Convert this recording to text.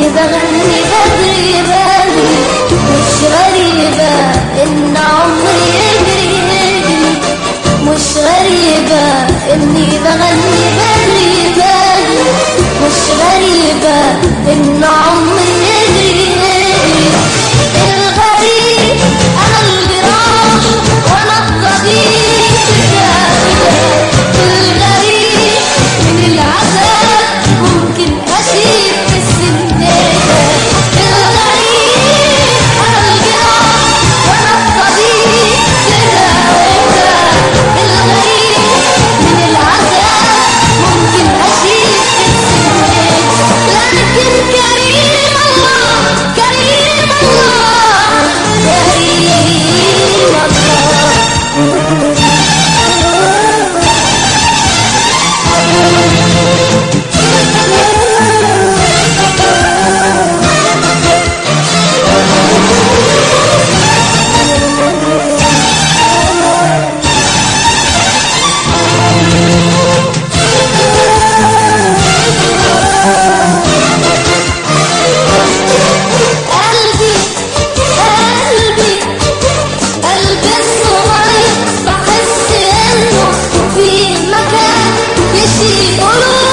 بغني بدري بدري، مش غريبة إن عمري يجري يجري، مش غريبة إني بغني بدري بدري، مش غريبة إن عمري يجري يجري. الغريب أنا الجراح وأنا الطبيب الغريب من العذاب ممكن أسيب في السنين. الغريب أنا الجراح وأنا الطبيب الغريب من العذاب ممكن أسيب في السنين. لكن كريم الله كريم الله كريم الله. قلبي الصغير بحس انه في مكان يشيل قلوب